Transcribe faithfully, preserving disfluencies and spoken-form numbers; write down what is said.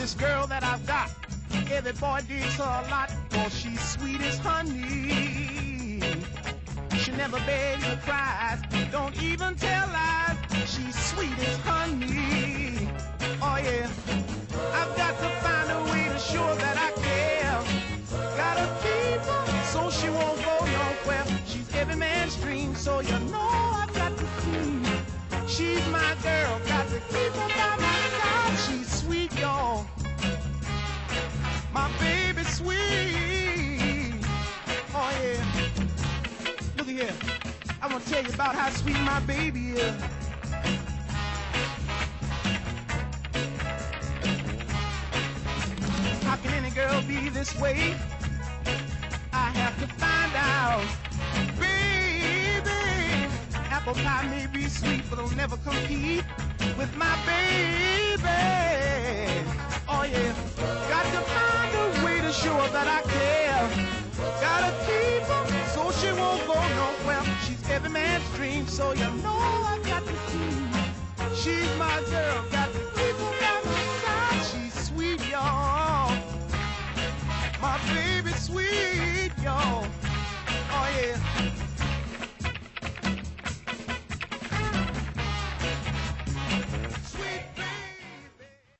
This girl that I've got, every boy digs her a lot, for she's sweet as honey. She never begs or cries, don't even tell lies. She's sweet as honey. Oh yeah, I've got to find a way to show that I care. Gotta keep her so she won't go nowhere. She's every man's dream, so you know I've got to keep. She's my girl, got to keep her by my side. She's sweet, y'all. My baby sweet. Oh yeah. Look at here. I want to tell you about how sweet my baby is. How can any girl be this way? I have to find out. Baby, apple pie may be sweet, but it'll never compete with my baby. Oh yeah, got to find a way to show her that I care. Gotta keep her so she won't go nowhere. She's every man's dream, so you know I got to keep. She's my girl.